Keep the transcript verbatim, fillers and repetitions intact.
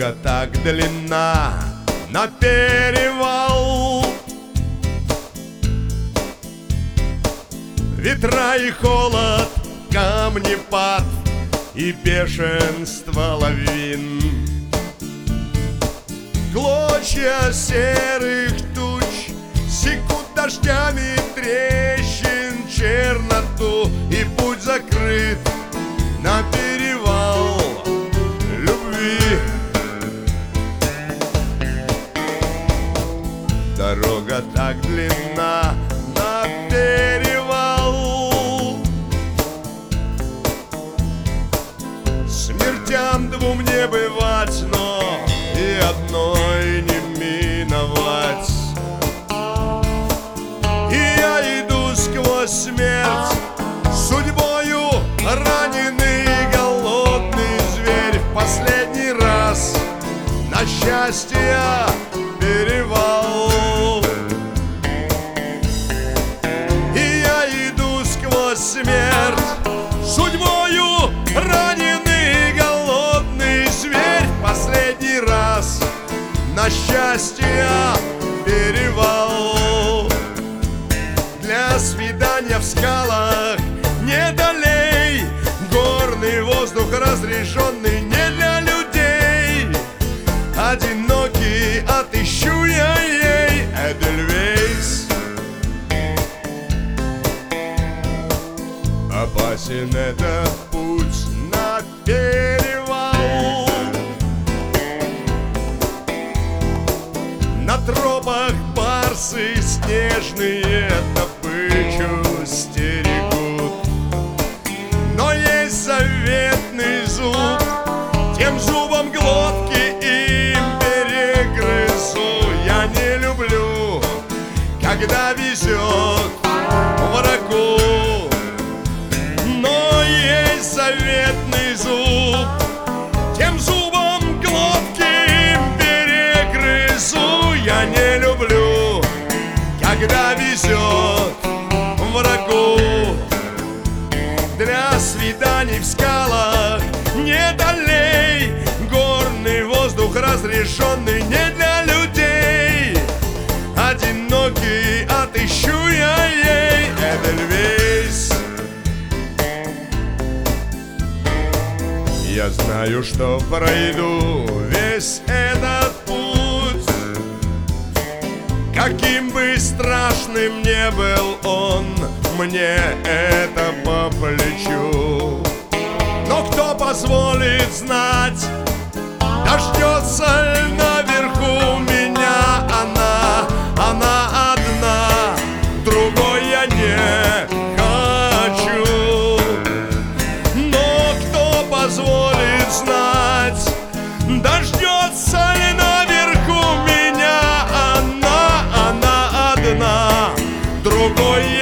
Дорога так длинна на перевал, ветра и холод, камнепад и бешенство лавин. Клочья серых туч секут дождями трещин черноту, и путь закрыт на перевал любви. Дорога так длинна на перевал, смертям двум не бывать, но и одной не миновать. И я иду сквозь смерть, судьбою раненый голодный зверь, в последний раз на счастье перевал. И я иду сквозь смерть, судьбою раненый голодный зверь, в последний раз на счастье перевал. Для свидания в скалах не долей, горный воздух разрешенный не для людей. Одинокий отыщу я ей Эдельвейс. Опасен этот путь на перевал, на тропах барсы снежные добычу стерегут. Но есть заветный зуб, тем зубом глотки им перегрызу. Я не люблю, когда везет врагу, но есть заветный зуб, тем зубом глотки им перегрызу. Я не люблю, когда везет врагу. Для свиданий в скалах не долей, горный воздух разрешенный не для людей. Одинокий отыщу я ей Эдельвейс. Я знаю, что пройду весь этот путь, каким бы страшным не был он, мне это по плечу. Но кто позволит знать, дождется ли наверху меня она, она одна, другой я не хочу. Но кто позволит знать, дождется ли наверху меня она, она одна, другой я